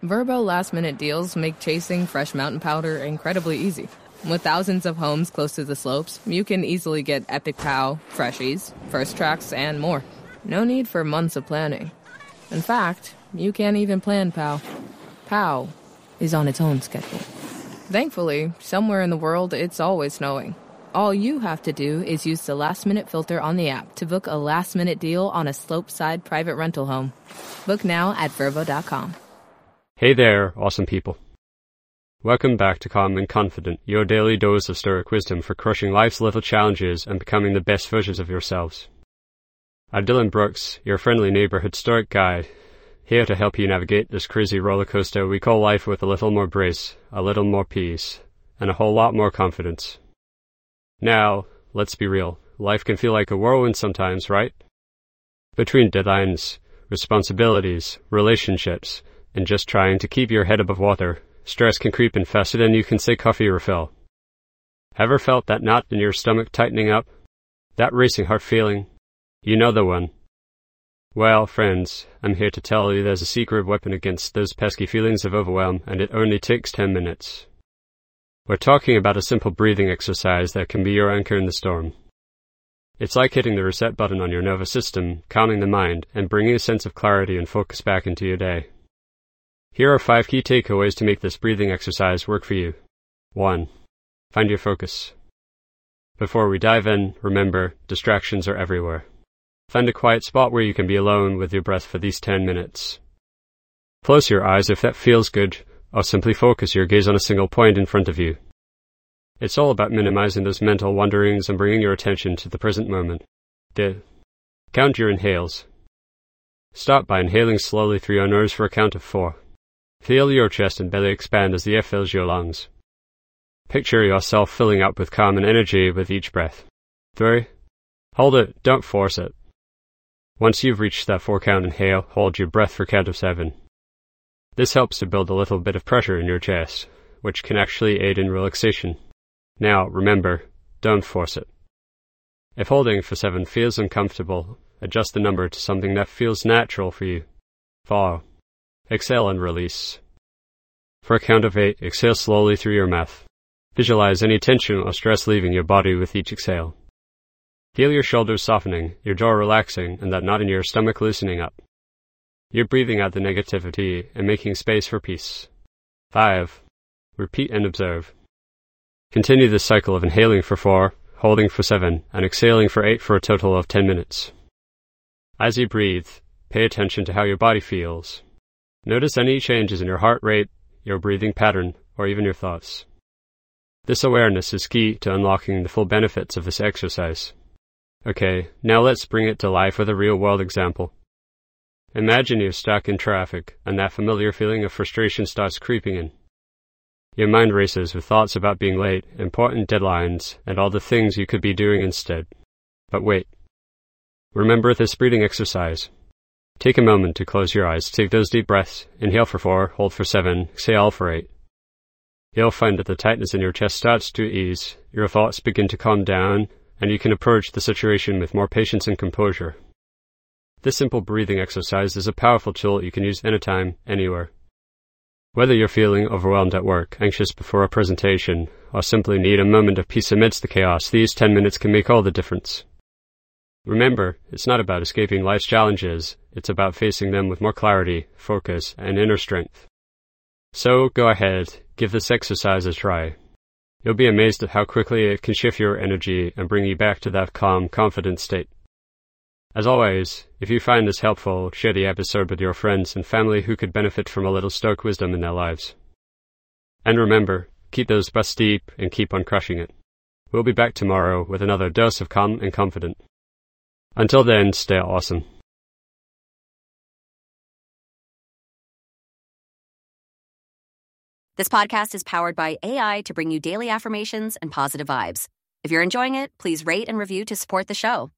Verbo last-minute deals make chasing fresh mountain powder incredibly easy. With thousands of homes close to the slopes, you can easily get Epic Pow, Freshies, First Tracks, and more. No need for months of planning. In fact, you can't even plan Pow. Pow is on its own schedule. Thankfully, somewhere in the world, it's always snowing. All you have to do is use the last-minute filter on the app to book a last-minute deal on a slopeside private rental home. Book now at Verbo.com. Hey there, awesome people. Welcome back to Calm and Confident, your daily dose of Stoic wisdom for crushing life's little challenges and becoming the best versions of yourselves. I'm Dylan Brooks, your friendly neighborhood Stoic guide, here to help you navigate this crazy roller coaster we call life with a little more grace, a little more peace, and a whole lot more confidence. Now, let's be real. Life can feel like a whirlwind sometimes, right? Between deadlines, responsibilities, relationships, and just trying to keep your head above water, stress can creep in faster than you can say coffee refill. Ever felt that knot in your stomach tightening up? That racing heart feeling? You know the one. Well, friends, I'm here to tell you there's a secret weapon against those pesky feelings of overwhelm, and it only takes 10 minutes. We're talking about a simple breathing exercise that can be your anchor in the storm. It's like hitting the reset button on your nervous system, calming the mind, and bringing a sense of clarity and focus back into your day. Here are 5 key takeaways to make this breathing exercise work for you. 1. Find your focus. Before we dive in, remember, distractions are everywhere. Find a quiet spot where you can be alone with your breath for these 10 minutes. Close your eyes if that feels good, or simply focus your gaze on a single point in front of you. It's all about minimizing those mental wanderings and bringing your attention to the present moment. Count your inhales. Start by inhaling slowly through your nose for a count of 4. Feel your chest and belly expand as the air fills your lungs. Picture yourself filling up with calm and energy with each breath. 3. Hold it, don't force it. Once you've reached that 4-count inhale, hold your breath for a count of 7. This helps to build a little bit of pressure in your chest, which can actually aid in relaxation. Now, remember, don't force it. If holding for 7 feels uncomfortable, adjust the number to something that feels natural for you. 4. Exhale and release. For a count of 8, exhale slowly through your mouth. Visualize any tension or stress leaving your body with each exhale. Feel your shoulders softening, your jaw relaxing, and that knot in your stomach loosening up. You're breathing out the negativity and making space for peace. 5. Repeat and observe. Continue this cycle of inhaling for 4, holding for 7, and exhaling for 8 for a total of 10 minutes. As you breathe, pay attention to how your body feels. Notice any changes in your heart rate, your breathing pattern, or even your thoughts. This awareness is key to unlocking the full benefits of this exercise. Okay, now let's bring it to life with a real-world example. Imagine you're stuck in traffic, and that familiar feeling of frustration starts creeping in. Your mind races with thoughts about being late, important deadlines, and all the things you could be doing instead. But wait. Remember this breathing exercise. Take a moment to close your eyes, take those deep breaths, inhale for 4, hold for 7, exhale for 8. You'll find that the tightness in your chest starts to ease, your thoughts begin to calm down, and you can approach the situation with more patience and composure. This simple breathing exercise is a powerful tool you can use anytime, anywhere. Whether you're feeling overwhelmed at work, anxious before a presentation, or simply need a moment of peace amidst the chaos, these 10 minutes can make all the difference. Remember, it's not about escaping life's challenges, it's about facing them with more clarity, focus, and inner strength. So, go ahead, give this exercise a try. You'll be amazed at how quickly it can shift your energy and bring you back to that calm, confident state. As always, if you find this helpful, share the episode with your friends and family who could benefit from a little Stoic wisdom in their lives. And remember, keep those breaths deep and keep on crushing it. We'll be back tomorrow with another dose of calm and confident. Until then, stay awesome. This podcast is powered by AI to bring you daily affirmations and positive vibes. If you're enjoying it, please rate and review to support the show.